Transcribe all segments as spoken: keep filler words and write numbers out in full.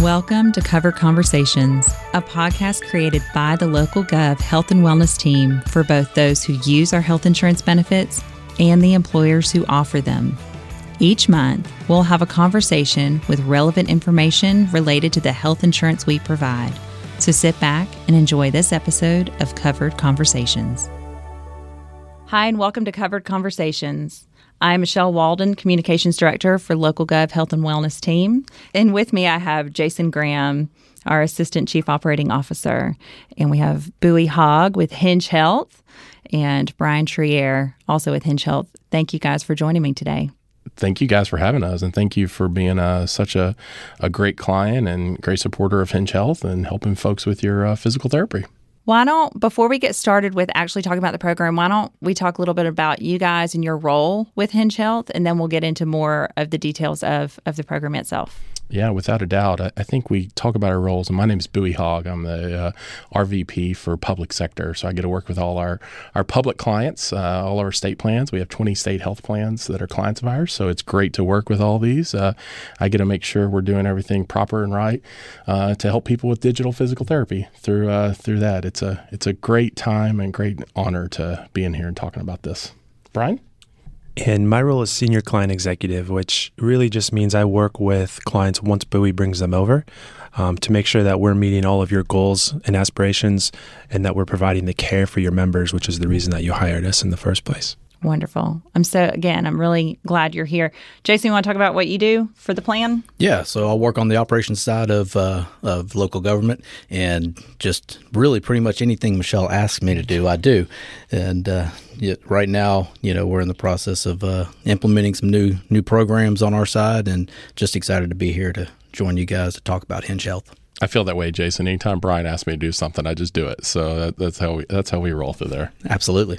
Welcome to Covered Conversations, a podcast created by the local Gov Health and Wellness team for both those who use our health insurance benefits and the employers who offer them. Each month, we'll have a conversation with relevant information related to the health insurance we provide. So sit back and enjoy this episode of Covered Conversations. Hi, and welcome to Covered Conversations. I'm Michelle Walden, Communications Director for Local Gov Health and Wellness team. And with me, I have Jason Graham, our Assistant Chief Operating Officer. And we have Bowie Hogg with Hinge Health and Brian Trier, also with Hinge Health. Thank you guys for joining me today. Thank you guys for having us, and thank you for being uh, such a, a great client and great supporter of Hinge Health and helping folks with your uh, physical therapy. Why don't, before we get started with actually talking about the program, why don't we talk a little bit about you guys and your role with Hinge Health, and then we'll get into more of the details of, of the program itself. Yeah, without a doubt. I, I think we talk about our roles, and my name is Bowie Hogg. I'm the uh, R V P for public sector, so I get to work with all our, our public clients, uh, all our state plans. We have twenty state health plans that are clients of ours, so it's great to work with all these. Uh, I get to make sure we're doing everything proper and right uh, to help people with digital physical therapy through uh, through that. It's a it's a great time and great honor to be in here and talking about this. Brian? And my role is Senior Client Executive, which really just means I work with clients once Bowie brings them over um, to make sure that we're meeting all of your goals and aspirations and that we're providing the care for your members, which is the reason that you hired us in the first place. Wonderful. I'm so, again, I'm really glad you're here. Jason, you want to talk about what you do for the plan? Yeah, so I'll work on the operations side of uh, of local government, and just really pretty much anything Michelle asks me to do, I do. And uh, yeah, right now, you know, we're in the process of uh, implementing some new new programs on our side, and just excited to be here to join you guys to talk about Hinge Health. I feel that way, Jason. Anytime Brian asks me to do something, I just do it. So that, that's how we that's how we roll through there. Absolutely.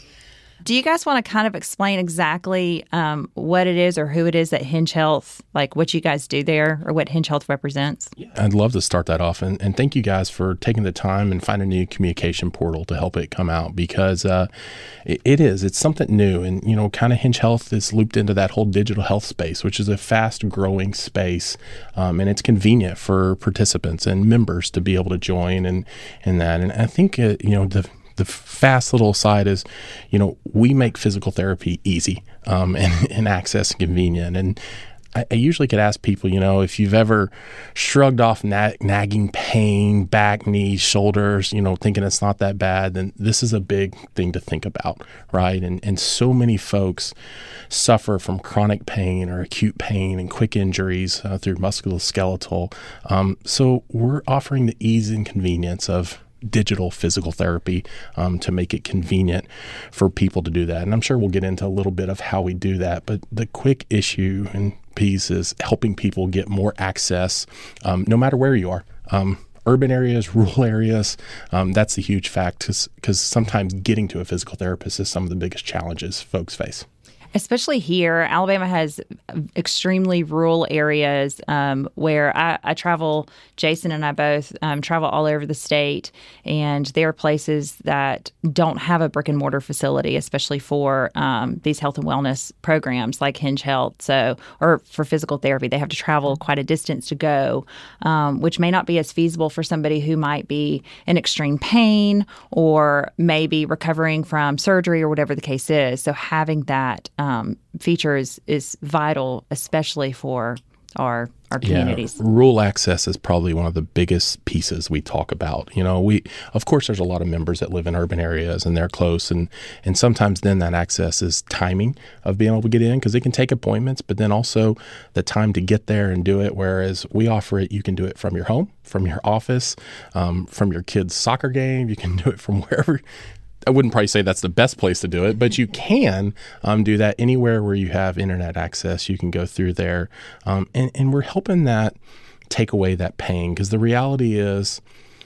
Do you guys want to kind of explain exactly um, what it is or who it is that Hinge Health, like what you guys do there or what Hinge Health represents? Yeah, I'd love to start that off. And, and thank you guys for taking the time and finding a new communication portal to help it come out, because uh, it, it is. It's something new. And, you know, kind of Hinge Health is looped into that whole digital health space, which is a fast growing space. Um, and it's convenient for participants and members to be able to join and, and that. And I think, uh, you know, the The fast little side is, you know, we make physical therapy easy um, and, and access and convenient. And I, I usually get asked people, you know, if you've ever shrugged off na- nagging pain, back, knees, shoulders, you know, thinking it's not that bad, then this is a big thing to think about, right? And and so many folks suffer from chronic pain or acute pain and quick injuries uh, through musculoskeletal. Um, so we're offering the ease and convenience of digital physical therapy um, to make it convenient for people to do that. And I'm sure we'll get into a little bit of how we do that. But the quick issue and piece is helping people get more access um, no matter where you are. Um, urban areas, rural areas, um, that's the huge fact, because sometimes getting to a physical therapist is some of the biggest challenges folks face. Especially here, Alabama has extremely rural areas um, where I, I travel. Jason and I both um, travel all over the state, and there are places that don't have a brick and mortar facility, especially for um, these health and wellness programs like Hinge Health. So, or for physical therapy, they have to travel quite a distance to go, um, which may not be as feasible for somebody who might be in extreme pain or maybe recovering from surgery or whatever the case is. So, having that Um, feature is, is vital, especially for our our communities. Yeah, rural access is probably one of the biggest pieces we talk about. You know, we of course there's a lot of members that live in urban areas and they're close, and and sometimes then that access is timing of being able to get in, because they can take appointments, but then also the time to get there and do it. Whereas we offer it, you can do it from your home, from your office, um, from your kid's soccer game. You can do it from wherever. I wouldn't probably say that's the best place to do it, but you can um, do that anywhere where you have internet access. You can go through there, um, and, and we're helping that take away that pain, because the reality is,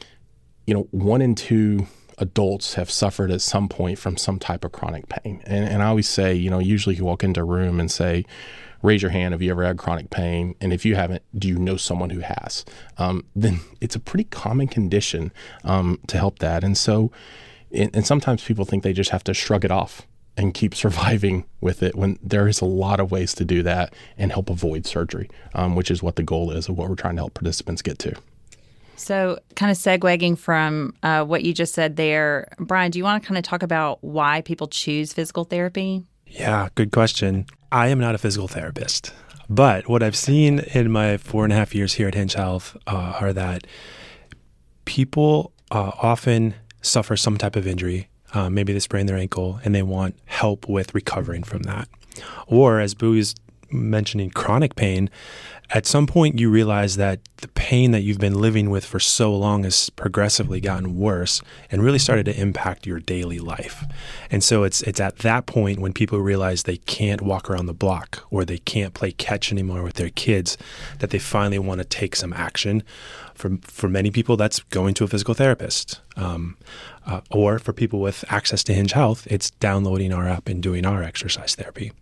you know, one in two adults have suffered at some point from some type of chronic pain. And, and I always say, you know, usually you walk into a room and say, raise your hand, have you ever had chronic pain? And if you haven't, do you know someone who has? Um, then it's a pretty common condition um, to help that. And so And, and sometimes people think they just have to shrug it off and keep surviving with it when there is a lot of ways to do that and help avoid surgery, um, which is what the goal is of what we're trying to help participants get to. So kind of segueing from uh, what you just said there, Brian, do you want to kind of talk about why people choose physical therapy? Yeah, good question. I am not a physical therapist, but what I've seen in my four and a half years here at Hinge Health uh, are that people uh, often suffer some type of injury. Uh, maybe they sprain their ankle and they want help with recovering from that. Or as Bowie's mentioning, chronic pain, at some point you realize that the pain that you've been living with for so long has progressively gotten worse and really started to impact your daily life. And so it's it's at that point when people realize they can't walk around the block or they can't play catch anymore with their kids that they finally want to take some action. For, for many people, that's going to a physical therapist. Um, uh, or for people with access to Hinge Health, it's downloading our app and doing our exercise therapy.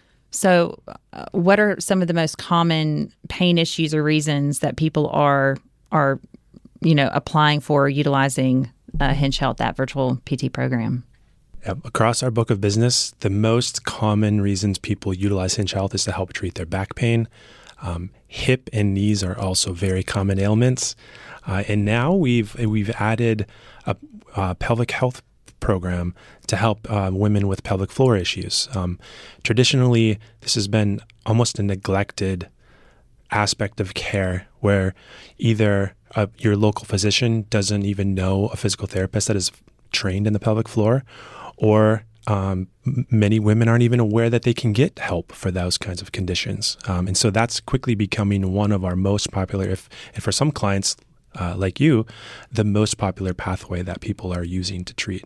So uh, what are some of the most common pain issues or reasons that people are, are you know, applying for or utilizing uh, Hinge Health, that virtual P T program? Yep. Across our book of business, the most common reasons people utilize Hinge Health is to help treat their back pain. Um, hip and knees are also very common ailments. Uh, and now we've we've added a, a pelvic health program to help uh, women with pelvic floor issues. Um, traditionally, this has been almost a neglected aspect of care where either uh, your local physician doesn't even know a physical therapist that is trained in the pelvic floor, or um, many women aren't even aware that they can get help for those kinds of conditions. Um, and so that's quickly becoming one of our most popular, if and for some clients uh, like you, the most popular pathway that people are using to treat.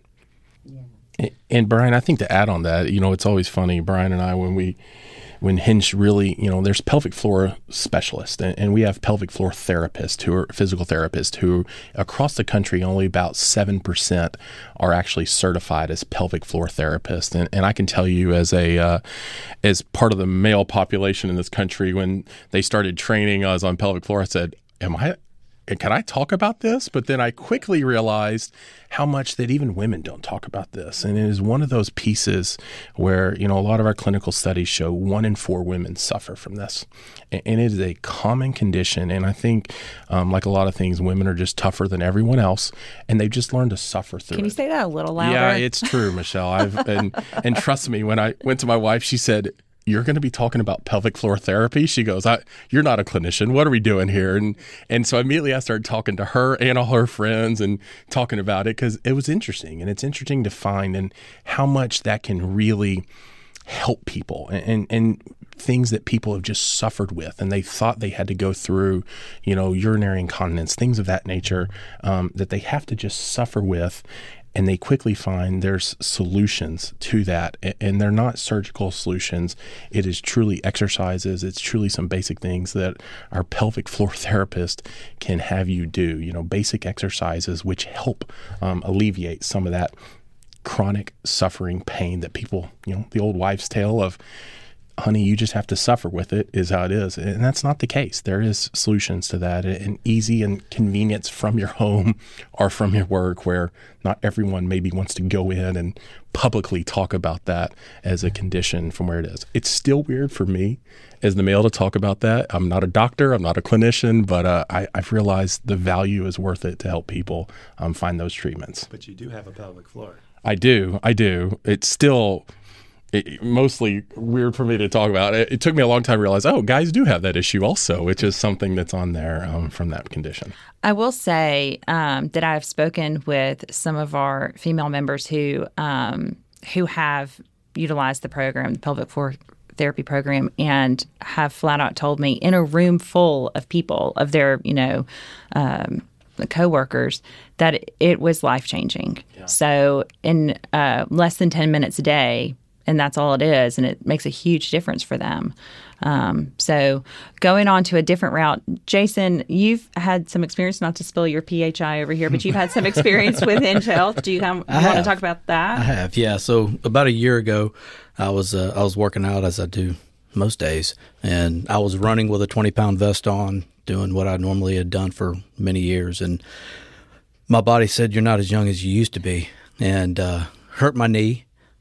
And, and Brian, I think to add on that, you know, it's always funny, Brian and I, when we, when Hinge really, you know, there's pelvic floor specialists and, and we have pelvic floor therapists who are physical therapists who across the country, only about seven percent are actually certified as pelvic floor therapists. And, and I can tell you as a, uh, as part of the male population in this country, when they started training us on pelvic floor, I said, am I, can I talk about this? But then I quickly realized how much that even women don't talk about this. And it is one of those pieces where, you know, a lot of our clinical studies show one in four women suffer from this. And it is a common condition. And I think, um, like a lot of things, women are just tougher than everyone else. And they've just learned to suffer through it. Can you say that a little louder? Yeah, it's true, Michelle. I've and, and trust me, when I went to my wife, she said, you're going to be talking about pelvic floor therapy? She goes, I, you're not a clinician. What are we doing here? And and so immediately I started talking to her and all her friends and talking about it because it was interesting. And it's interesting to find and how much that can really help people and, and, and things that people have just suffered with. And they thought they had to go through, you know, urinary incontinence, things of that nature um, that they have to just suffer with. And they quickly find there's solutions to that. And they're not surgical solutions. It is truly exercises. It's truly some basic things that our pelvic floor therapist can have you do, you know, basic exercises which help um, alleviate some of that chronic suffering pain that people, you know, the old wives' tale of, honey, you just have to suffer with it is how it is. And that's not the case. There is solutions to that, and easy and convenience from your home or from your work, where not everyone maybe wants to go in and publicly talk about that as a condition from where it is. It's still weird for me as the male to talk about that. I'm not a doctor. I'm not a clinician, but uh, I, I've realized the value is worth it to help people um, find those treatments. But you do have a pelvic floor. I do. I do. It's still... It, mostly weird for me to talk about. It, it took me a long time to realize, oh, guys do have that issue also, which is something that's on there um, from that condition. I will say um, that I have spoken with some of our female members who um, who have utilized the program, the pelvic floor therapy program, and have flat out told me in a room full of people, of their, you know, um, coworkers, that it, it was life-changing. Yeah. So in uh, less than ten minutes a day, and that's all it is, and it makes a huge difference for them. Um, so going on to a different route, Jason, you've had some experience, not to spill your P H I over here, but you've had some experience with Hinge Health. Do you come, want to talk about that? I have, yeah. So about a year ago, I was uh, I was working out as I do most days, and I was running with a twenty-pound vest on, doing what I normally had done for many years, and my body said, "You're not as young as you used to be," and uh, hurt my knee.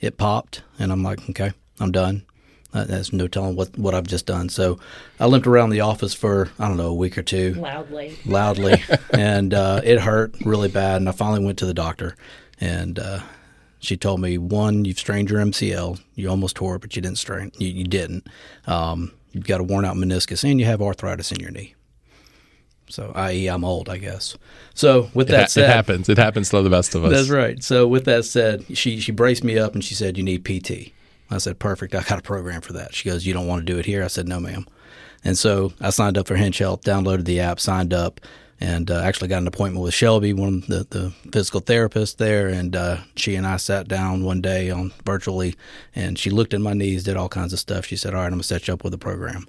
it popped, and I'm like, okay, I'm done. Uh, there's no telling what, what I've just done. So I limped around the office for, I don't know, a week or two. Loudly. Loudly. and uh, it hurt really bad. And I finally went to the doctor. And uh, she told me, one, you've strained your M C L. You almost tore it, but you didn't strain. You, you didn't. Um, you've got a worn out meniscus, and you have arthritis in your knee. So, that is, I'm old, I guess. So, with that it ha- said, it happens. It happens to the best of us. That's right. So, with that said, she she braced me up and she said, "You need P T." I said, "Perfect. I got a program for that." She goes, "You don't want to do it here?" I said, "No, ma'am." And so I signed up for Hinge Health, downloaded the app, signed up, and uh, actually got an appointment with Shelby, one of the, the physical therapists there. And uh, she and I sat down one day on virtually, and she looked at my knees, did all kinds of stuff. She said, "All right, I'm going to set you up with a program."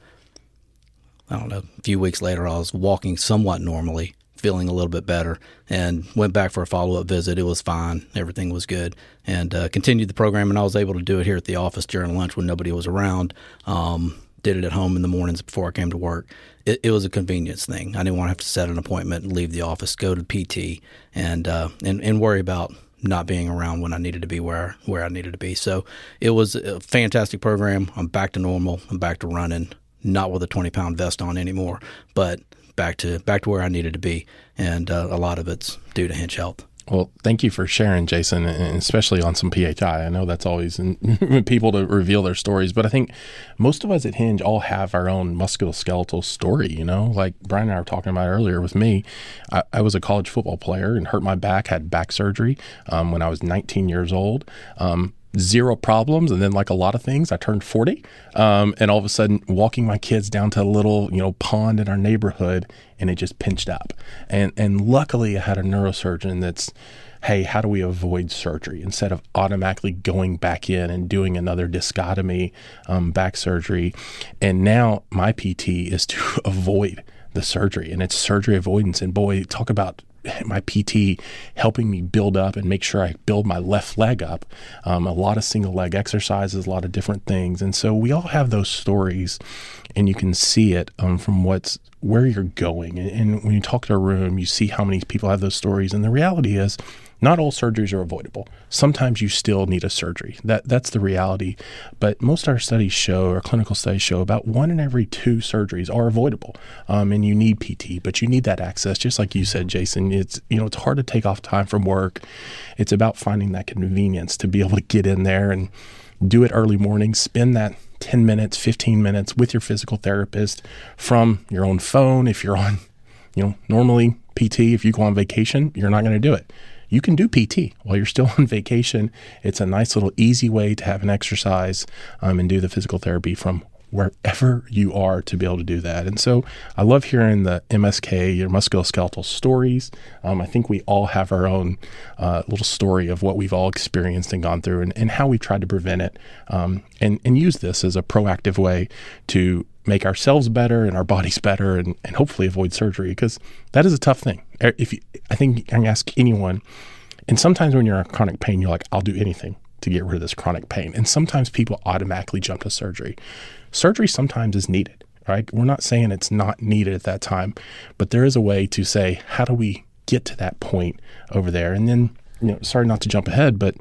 I don't know, a few weeks later, I was walking somewhat normally, feeling a little bit better, and went back for a follow-up visit. It was fine. Everything was good, and uh, continued the program, and I was able to do it here at the office during lunch when nobody was around. Um, did it at home in the mornings before I came to work. It, it was a convenience thing. I didn't want to have to set an appointment and leave the office, go to P T, and uh, and, and worry about not being around when I needed to be where, where I needed to be. So it was a fantastic program. I'm back to normal. I'm back to running. Not with a twenty-pound vest on anymore, but back to back to where I needed to be, and uh, a lot of it's due to Hinge Health. Well, thank you for sharing, Jason, and especially on some P H I. I know that's always in, people to reveal their stories, but I think most of us at Hinge all have our own musculoskeletal story, you know? Like Brian and I were talking about earlier with me, I, I was a college football player and hurt my back, had back surgery um, when I was nineteen years old. Um, Zero problems. And then like a lot of things, I turned forty um, and all of a sudden walking my kids down to a little, you know, pond in our neighborhood, and it just pinched up. And, and luckily I had a neurosurgeon that's, hey, how do we avoid surgery instead of automatically going back in and doing another discotomy um, back surgery. And now my P T is to avoid the surgery, and it's surgery avoidance. And boy, talk about my P T helping me build up and make sure I build my left leg up. Um, a lot of single leg exercises, a lot of different things. And so we all have those stories, and you can see it um, from what's where you're going. And, and when you talk to a room, you see how many people have those stories. And the reality is not all surgeries are avoidable. Sometimes you still need a surgery. That That's the reality. But most of our studies show, our clinical studies show, about one in every two surgeries are avoidable. Um, and you need P T, but you need that access. Just like you said, Jason, it's, you know, it's hard to take off time from work. It's about finding that convenience to be able to get in there and do it early morning, spend that ten minutes, fifteen minutes with your physical therapist from your own phone. If you're on, you know, normally P T, if you go on vacation, you're not going to do it. You can do P T while you're still on vacation. It's a nice little easy way to have an exercise um, and do the physical therapy from wherever you are to be able to do that. And so I love hearing the M S K, your musculoskeletal stories. Um, I think we all have our own uh, little story of what we've all experienced and gone through, and, and how we tried to prevent it, um, and, and use this as a proactive way to make ourselves better and our bodies better, and, and hopefully avoid surgery, because that is a tough thing. If you, I think I can ask anyone, and sometimes when you're in chronic pain, you're like, I'll do anything to get rid of this chronic pain. And sometimes people automatically jump to surgery. Surgery sometimes is needed, right? We're not saying it's not needed at that time, but there is a way to say, how do we get to that point over there? And then, you know, sorry not to jump ahead, but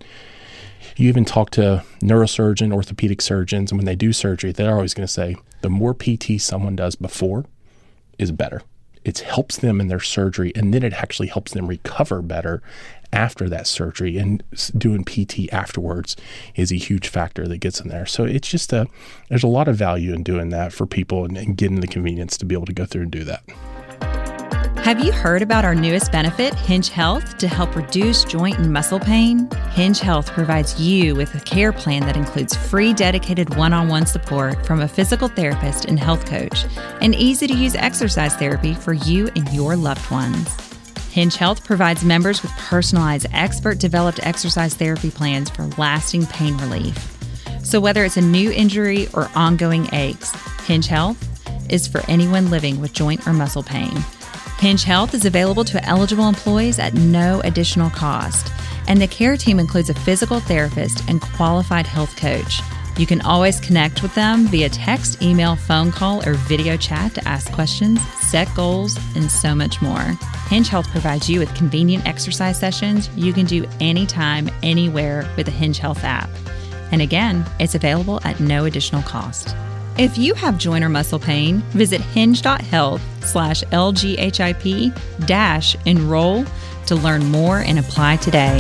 you even talk to neurosurgeon, orthopedic surgeons, and when they do surgery, they're always going to say, the more P T someone does before is better. It helps them in their surgery, and then it actually helps them recover better after that surgery. And doing P T afterwards is a huge factor that gets in there. So it's just a, there's a lot of value in doing that for people, and, and getting the convenience to be able to go through and do that. Have you heard about our newest benefit, Hinge Health, to help reduce joint and muscle pain? Hinge Health provides you with a care plan that includes free dedicated one-on-one support from a physical therapist and health coach, and easy-to-use exercise therapy for you and your loved ones. Hinge Health provides members with personalized, expert-developed exercise therapy plans for lasting pain relief. So whether it's a new injury or ongoing aches, Hinge Health is for anyone living with joint or muscle pain. Hinge Health is available to eligible employees at no additional cost, and the care team includes a physical therapist and qualified health coach. You can always connect with them via text, email, phone call, or video chat to ask questions, set goals, and so much more. Hinge Health provides you with convenient exercise sessions you can do anytime, anywhere with the Hinge Health app. And again, it's available at no additional cost. If you have joint or muscle pain, visit hinge.health slash LGHIP dash enroll to learn more and apply today.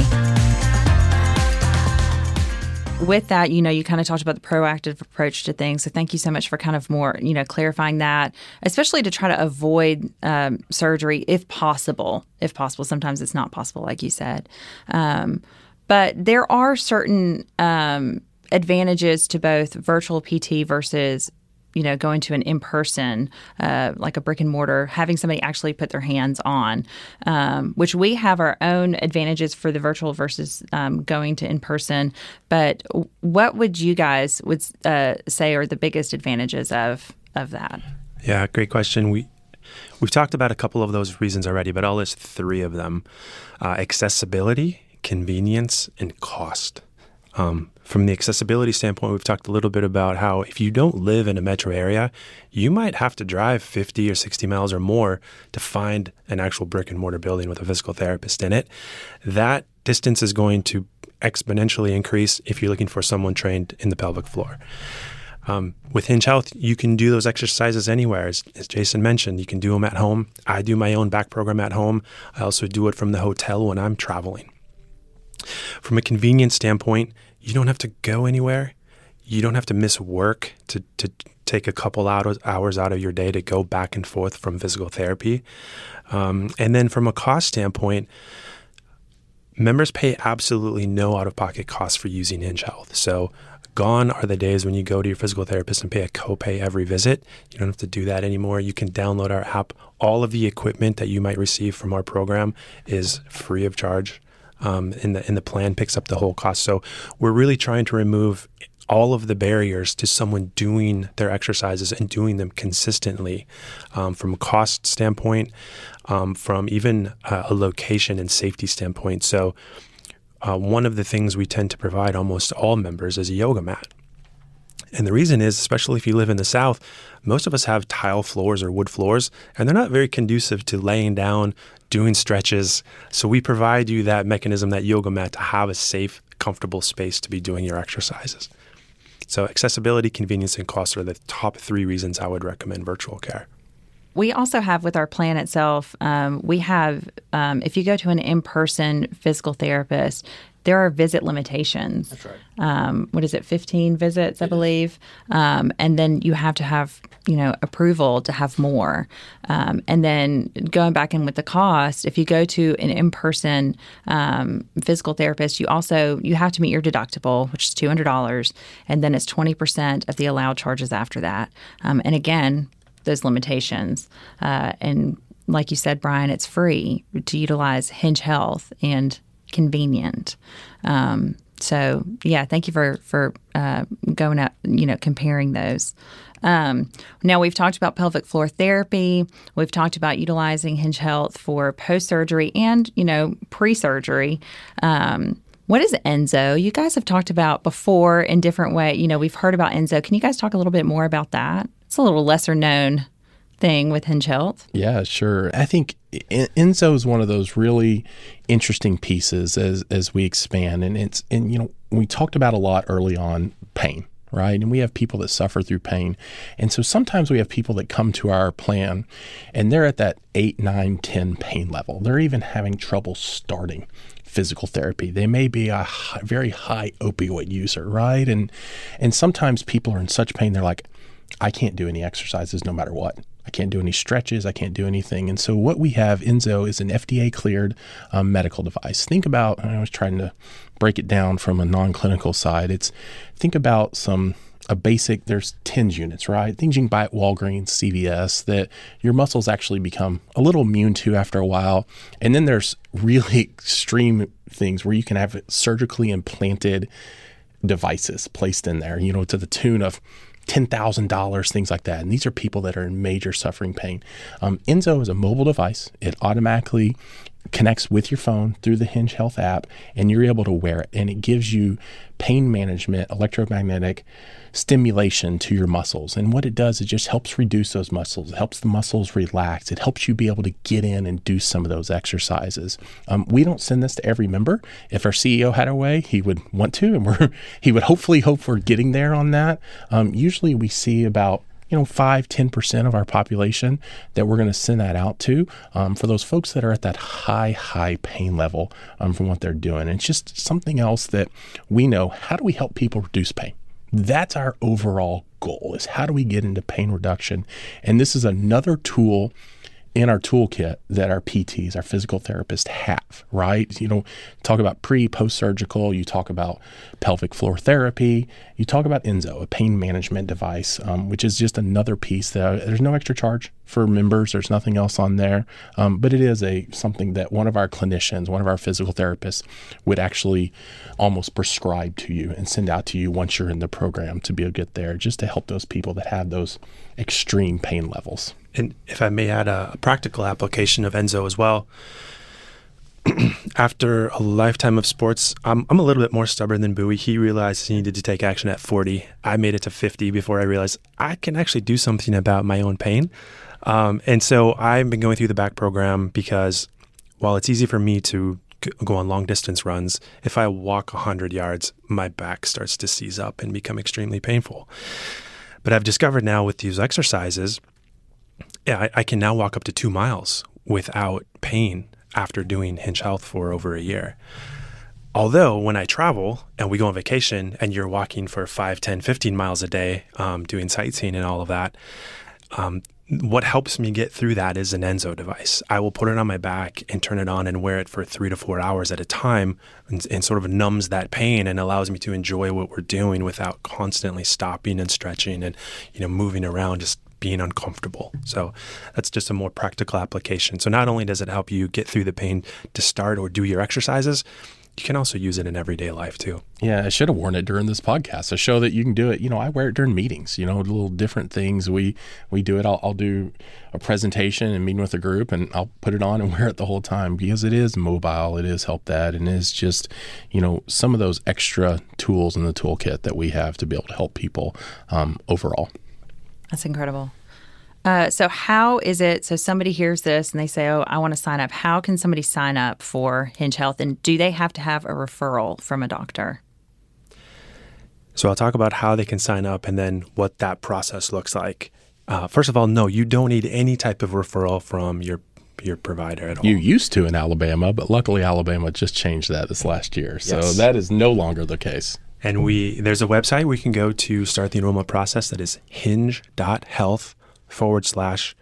With that, you know, you kind of talked about the proactive approach to things. So thank you so much for kind of more, you know, clarifying that, especially to try to avoid um, surgery if possible. If possible, sometimes it's not possible, like you said. Um, but there are certain um, advantages to both virtual P T versus, you know, going to an in-person, uh, like a brick and mortar, having somebody actually put their hands on, um, which we have our own advantages for the virtual versus um, going to in-person. But what would you guys would uh, say are the biggest advantages of of that? Yeah, great question. We we've talked about a couple of those reasons already, but I'll list three of them: uh, accessibility, convenience, and cost. Um, from the accessibility standpoint, we've talked a little bit about how if you don't live in a metro area, you might have to drive fifty or sixty miles or more to find an actual brick and mortar building with a physical therapist in it. That distance is going to exponentially increase if you're looking for someone trained in the pelvic floor. Um, with Hinge Health, you can do those exercises anywhere. As, as Jason mentioned, you can do them at home. I do my own back program at home. I also do it from the hotel when I'm traveling. From a convenience standpoint, you don't have to go anywhere. You don't have to miss work to, to take a couple hours, hours out of your day to go back and forth from physical therapy. Um, and then from a cost standpoint, members pay absolutely no out-of-pocket costs for using Hinge Health. So gone are the days when you go to your physical therapist and pay a copay every visit. You don't have to do that anymore. You can download our app. All of the equipment that you might receive from our program is free of charge. Um, and the and the plan picks up the whole cost. So we're really trying to remove all of the barriers to someone doing their exercises and doing them consistently, um, from a cost standpoint, um, from even uh, a location and safety standpoint. So uh, one of the things we tend to provide almost all members is a yoga mat. And the reason is, especially if you live in the South, most of us have tile floors or wood floors, and they're not very conducive to laying down, doing stretches. So we provide you that mechanism, that yoga mat, to have a safe, comfortable space to be doing your exercises. So accessibility, convenience, and cost are the top three reasons I would recommend virtual care. We also have with our plan itself, um, we have, um, if you go to an in-person physical therapist, there are visit limitations. That's right. Um, what is it, fifteen visits, I believe? Um, and then you have to have, you know, approval to have more. Um, and then going back in with the cost, if you go to an in-person um, physical therapist, you also, you have to meet your deductible, which is two hundred dollars. And then it's twenty percent of the allowed charges after that. Um, and again, those limitations. Uh, and like you said, Brian, it's free to utilize Hinge Health and convenient. Um, so yeah, thank you for, for uh, going out, you know, comparing those. Um, now we've talked about pelvic floor therapy. We've talked about utilizing Hinge Health for post-surgery and, you know, pre-surgery. Um, what is Enso? You guys have talked about before in different ways. You know, we've heard about Enso. Can you guys talk a little bit more about that? It's a little lesser known thing with Hinge Health. Yeah, sure. I think Enso is one of those really interesting pieces as as we expand, and it's and you know we talked about a lot early on pain, right? And we have people that suffer through pain, and so sometimes we have people that come to our plan, and they're at that eight, nine, ten pain level. They're even having trouble starting physical therapy. They may be a high, very high opioid user, right? And and sometimes people are in such pain, they're like, I can't do any exercises no matter what. I can't do any stretches. I can't do anything. And so what we have, Enso, is an F D A-cleared um, medical device. Think about, I was trying to break it down from a non-clinical side. It's think about some a basic, there's TENS units, right? Things you can buy at Walgreens, C V S, that your muscles actually become a little immune to after a while. And then there's really extreme things where you can have surgically implanted devices placed in there, you know, to the tune of ten thousand dollars, things like that. And these are people that are in major suffering pain. Um, Enso is a mobile device. It automatically connects with your phone through the Hinge Health app, and you're able to wear it. And it gives you pain management, electromagnetic stimulation to your muscles. And what it does, it just helps reduce those muscles. It helps the muscles relax. It helps you be able to get in and do some of those exercises. Um, we don't send this to every member. If our C E O had a way, he would want to, and we're, he would hopefully hope for getting there on that. Um, usually we see about you know, five, ten percent of our population that we're going to send that out to um, for those folks that are at that high, high pain level um, from what they're doing. And it's just something else that we know. How do we help people reduce pain? That's our overall goal, is how do we get into pain reduction? And this is another tool in our toolkit that our P Ts, our physical therapists have, right? You know, talk about pre, post-surgical, you talk about pelvic floor therapy, you talk about Enso, a pain management device, um, which is just another piece that there's no extra charge for members. There's nothing else on there. Um, but it is a something that one of our clinicians, one of our physical therapists would actually almost prescribe to you and send out to you once you're in the program to be able to get there, just to help those people that have those extreme pain levels. And if I may add a practical application of Enso as well, after a lifetime of sports, I'm, I'm a little bit more stubborn than Bowie. He realized he needed to take action at forty. I made it to fifty before I realized I can actually do something about my own pain. Um, and so I've been going through the back program because while it's easy for me to go on long distance runs, if I walk one hundred yards, my back starts to seize up and become extremely painful. But I've discovered now with these exercises, yeah, I, I can now walk up to two miles without pain after doing Hinge Health for over a year. Although when I travel and we go on vacation and you're walking for five, ten, fifteen miles a day, um, doing sightseeing and all of that, um, what helps me get through that is an Enso device. I will put it on my back and turn it on and wear it for three to four hours at a time, and, and sort of numbs that pain and allows me to enjoy what we're doing without constantly stopping and stretching and, you know, moving around, just being uncomfortable. So that's just a more practical application. So not only does it help you get through the pain to start or do your exercises, you can also use it in everyday life too. Yeah, I should have worn it during this podcast to show that you can do it. You know, I wear it during meetings, you know, little different things. We we do it. I'll, I'll do a presentation and meeting with a group, and I'll put it on and wear it the whole time because it is mobile. It is help that, and it's just, you know, some of those extra tools in the toolkit that we have to be able to help people um, overall. That's incredible. Uh, so how is it, so somebody hears this and they say, oh, I want to sign up. How can somebody sign up for Hinge Health? And do they have to have a referral from a doctor? So I'll talk about how they can sign up and then what that process looks like. Uh, first of all, no, you don't need any type of referral from your your provider at all. You used to in Alabama, but luckily Alabama just changed that this last year. So Yes. that is no longer the case. And we there's a website we can go to start the enrollment process that is hinge.health forward slash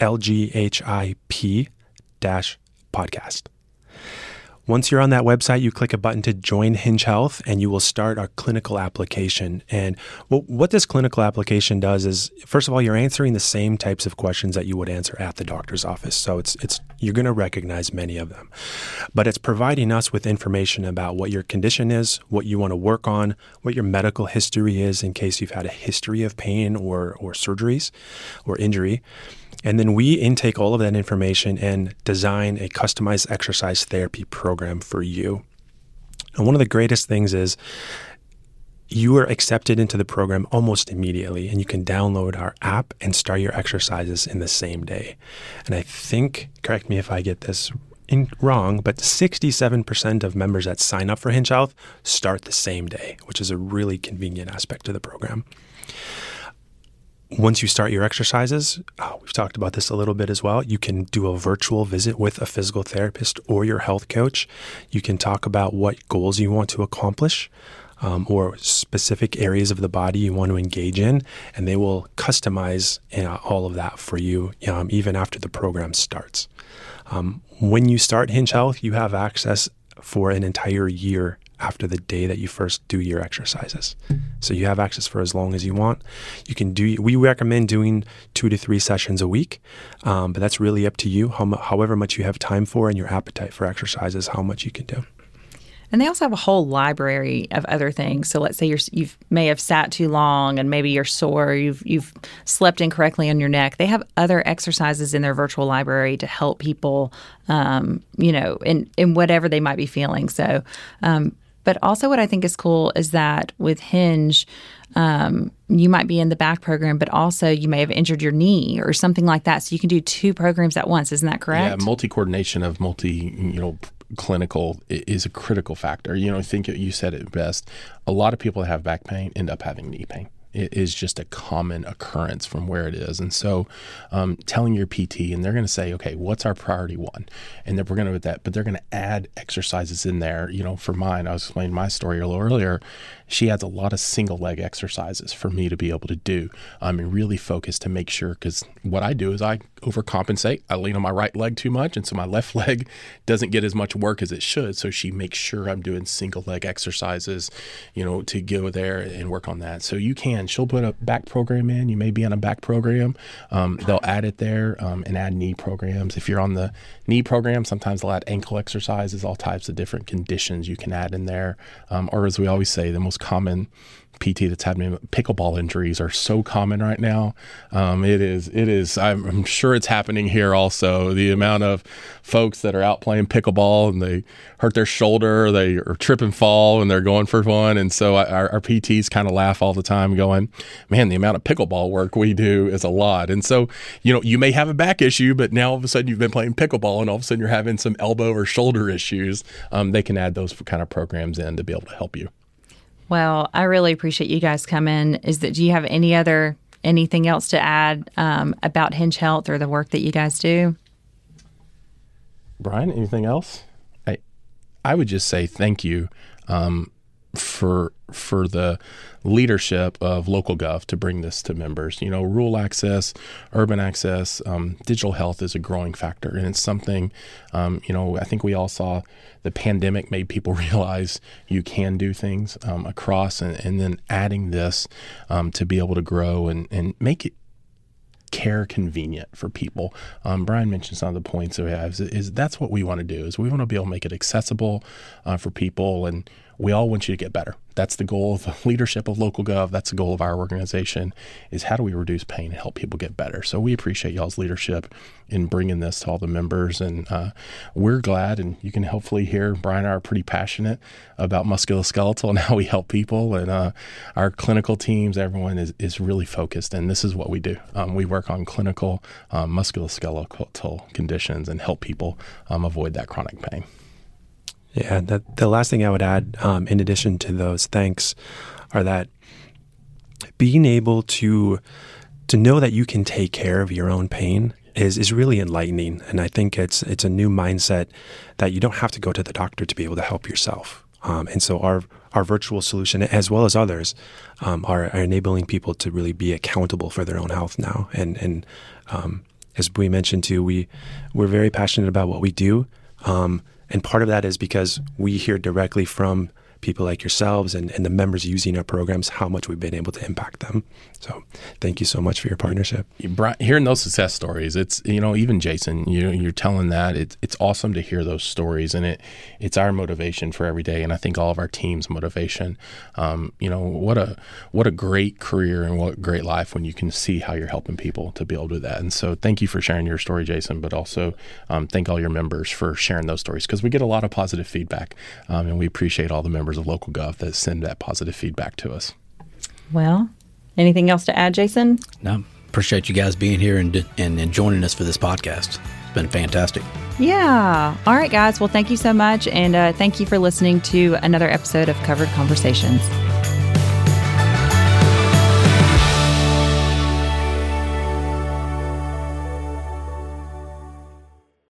LGHIP dash podcast. Once you're on that website, you click a button to join Hinge Health and you will start our clinical application. And what, what this clinical application does is, first of all, you're answering the same types of questions that you would answer at the doctor's office. So it's it's you're going to recognize many of them. But it's providing us with information about what your condition is, what you want to work on, what your medical history is in case you've had a history of pain or or surgeries or injury. And then we intake all of that information and design a customized exercise therapy program for you. And one of the greatest things is you are accepted into the program almost immediately, and you can download our app and start your exercises in the same day. And I think, correct me if I get this in, wrong, but sixty-seven percent of members that sign up for Hinge Health start the same day, which is a really convenient aspect of the program. Once you start your exercises, oh, we've talked about this a little bit as well, you can do a virtual visit with a physical therapist or your health coach. You can talk about what goals you want to accomplish um, or specific areas of the body you want to engage in, and they will customize uh, all of that for you um, even after the program starts. Um, when you start Hinge Health, you have access for an entire year after the day that you first do your exercises. So you have access for as long as you want. You can do, we recommend doing two to three sessions a week, um, but that's really up to you. How, however much you have time for and your appetite for exercise is how much you can do. And they also have a whole library of other things. So let's say you're, you may have sat too long and maybe you're sore, you've you've slept incorrectly on your neck. They have other exercises in their virtual library to help people, um, you know, in, in whatever they might be feeling. So, um, but also what I think is cool is that with Hinge, um, you might be in the back program, but also you may have injured your knee or something like that. So you can do two programs at once. Isn't that correct? Yeah, multi-coordination of multi, you know, clinical is a critical factor. You know, I think you said it best. A lot of people that have back pain end up having knee pain. It is just a common occurrence from where it is. And so um, telling your P T, and they're going to say, okay, what's our priority one? And then we're going to do that, but they're going to add exercises in there. You know, for mine, I was explaining my story a little earlier. She adds a lot of single leg exercises for me to be able to do um, and really focus to make sure, because what I do is I overcompensate. I lean on my right leg too much, and so my left leg doesn't get as much work as it should. So she makes sure I'm doing single leg exercises, you know, to go there and work on that. So you can, she'll put a back program in. You may be on a back program. Um, they'll add it there um, and add knee programs. If you're on the knee program, sometimes they'll add ankle exercises, all types of different conditions you can add in there. Um, or as we always say, the most common P T that's had me, pickleball injuries are so common right now. Um, it is, it is, I'm, I'm sure it's happening here also. The amount of folks that are out playing pickleball and they hurt their shoulder, they or trip and fall and they're going for one. And so our, our P Ts kind of laugh all the time going, man, the amount of pickleball work we do is a lot. And so, you know, you may have a back issue, but now all of a sudden you've been playing pickleball and all of a sudden you're having some elbow or shoulder issues. Um, they can add those kind of programs in to be able to help you. Well, I really appreciate you guys coming. Is that, do you have any other, anything else to add um, about Hinge Health or the work that you guys do? Brian, anything else? I, I would just say thank you um, for for the leadership of local gov to bring this to members. You know, rural access, urban access, um, digital health is a growing factor, and it's something, um, you know, I think we all saw the pandemic made people realize you can do things um, across, and, and then adding this um, to be able to grow and, and make it care convenient for people. Um, Brian mentioned some of the points that we have is, is that's what we want to do is we want to be able to make it accessible uh, for people, and we all want you to get better. That's the goal of the leadership of local gov. That's the goal of our organization is how do we reduce pain and help people get better? So we appreciate y'all's leadership in bringing this to all the members. And uh, we're glad, and you can hopefully hear Brian and I are pretty passionate about musculoskeletal and how we help people. And uh, our clinical teams, everyone is, is really focused. And this is what we do. Um, we work on clinical um, musculoskeletal conditions and help people um, avoid that chronic pain. Yeah, that, the last thing I would add, um, in addition to those thanks, are that being able to to know that you can take care of your own pain is is really enlightening, and I think it's it's a new mindset that you don't have to go to the doctor to be able to help yourself. Um, and so our our virtual solution, as well as others, um, are, are enabling people to really be accountable for their own health now. And and um, as we mentioned too, we we're very passionate about what we do. Um, And part of that is because we hear directly from people like yourselves and, and the members using our programs how much we've been able to impact them. So thank you so much for your partnership. Brian, hearing those success stories, it's, you know, even Jason, you, you're telling that, it's it's awesome to hear those stories, and it it's our motivation for every day, and I think all of our team's motivation. Um, you know, what a what a great career and what a great life when you can see how you're helping people to be able to do that. And so thank you for sharing your story, Jason, but also um, thank all your members for sharing those stories, because we get a lot of positive feedback, um, and we appreciate all the members of local gov that send that positive feedback to us. Well, anything else to add, Jason? No, appreciate you guys being here and, and and joining us for this podcast. It's been fantastic. Yeah. All right, guys. Well, thank you so much, and uh, thank you for listening to another episode of Covered Conversations.